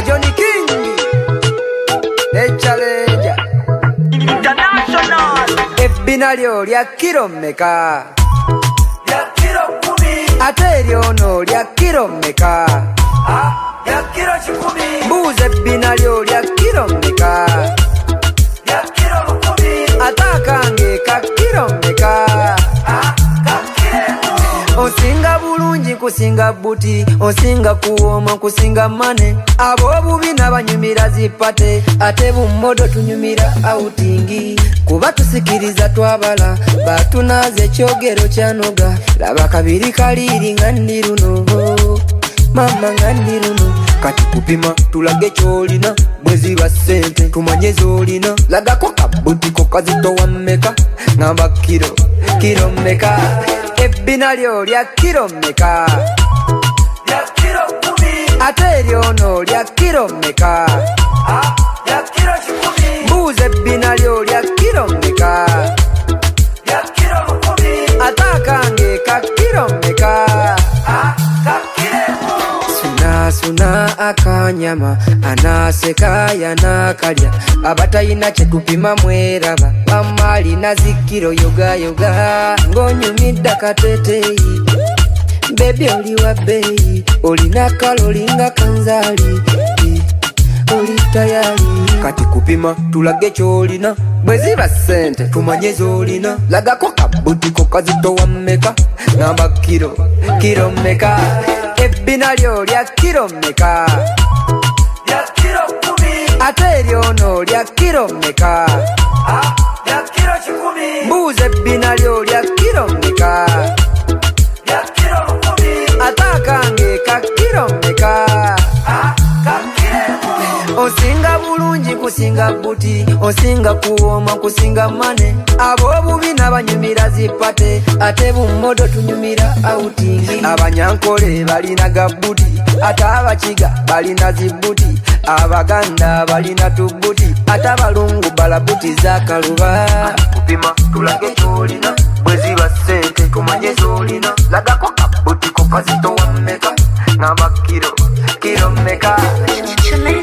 Johnny King Echallenger International. Ebbina lyo lya kilo mmeka? Lya kilo 10. Ate lyono lya kilo mmeka? Lya kilo 10. Mbuuza ebbina lyo lya kilo mmeka? Lya kilo 10. Ate akange ka kilo mmeka? Osinga bulungi kusinga buti, osinga kuwoma kusinga mane. Ab'obubi n'abanyumira zipate, ate bummodo tunyumira outingi. Kuba tusikiriza twabala, batunaze ekyogero kyanoga. Laba kabiri kaliiri nga ndi luno, mama nga ndi luno. Kati kupima tulage kyolina, bwe ziba ssente tumanye z'olina. Lagako kabutiko kazitowa mmeka? Ngamba kilo mmeka? Ebbina lyo lya kilo mmeka? Lya kilo 10. Ate lyono lya kilo mmeka? Lya kilo 10. Mbuuza ebbina lyo lya kilo mmeka? Lya kilo 10. Ate akange ka kilo mmeka? Suna akanyama anaseka yanakalya. Abatayina kyetupima mweraba, mama alina zikiro yoga ng'onyumidde akateteeyi. Bebi oli wa bbeeyi, olina kaloli nga kanzaali, oli tayali. Kati kupima tulage kyolina, bwe ziba ssente tumanye z'olina. Lagako kabutiko kazitowa mmeka? Ngamba kilo mmeka? Ebbina lyo lya kilo mmeka? Lya kilo 10. Ate lyono lya kilo mmeka? Lya kilo 10. Mbuuza ebbina lyo lya kilo mmeka? Lya kilo 10. Ate akange ka kilo mmeka? Osinga bulungi kusinga buti, osinga kuwoma kusinga mane. Ab'obubi n'abanyumira zipate, ate bummodo tunyumira outingi. Abanyankole balina gabuti, ate abakiga balina zibuti. Abaganda balina tubuti, ate abalungu balabuti zakaluba. Kupima tulage kyolina, bwe ziba ssente tumanye z'olina. Lagako kabutiko kazitowa mmeka? Ngamba kilo mmeka?